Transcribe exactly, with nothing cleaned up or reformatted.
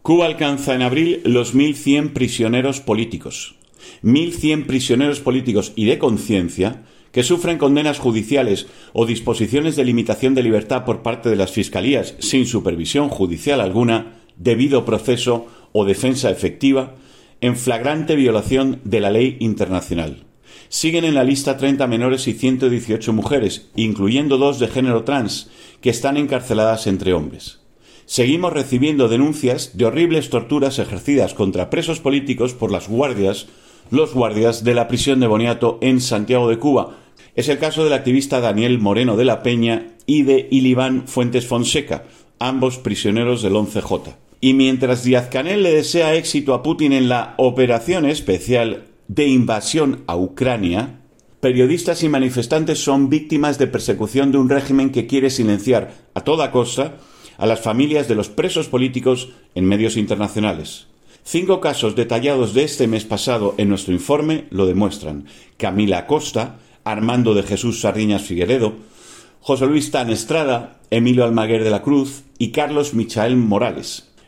Cuba alcanza en abril los mil cien prisioneros políticos. mil cien prisioneros políticos y de conciencia que sufren condenas judiciales o disposiciones de limitación de libertad por parte de las fiscalías sin supervisión judicial alguna, debido proceso o defensa efectiva, en flagrante violación de la ley internacional. Siguen en la lista treinta menores y ciento dieciocho mujeres, incluyendo dos de género trans, que están encarceladas entre hombres. Seguimos recibiendo denuncias de horribles torturas ejercidas contra presos políticos por las guardias, los guardias de la prisión de Boniato en Santiago de Cuba. Es el caso del activista Daniel Moreno de la Peña y de Iliván Fuentes Fonseca, ambos prisioneros del once jota. Y mientras Díaz-Canel le desea éxito a Putin en la operación especial de invasión a Ucrania, periodistas y manifestantes son víctimas de persecución de un régimen que quiere silenciar a toda costa a las familias de los presos políticos en medios internacionales. Cinco casos detallados de este mes pasado en nuestro informe lo demuestran. Camila Acosta, Armando de Jesús Sardiñas Figueredo, José Luis Tan Estrada, Emilio Almaguer de la Cruz y Carlos Michael Morales.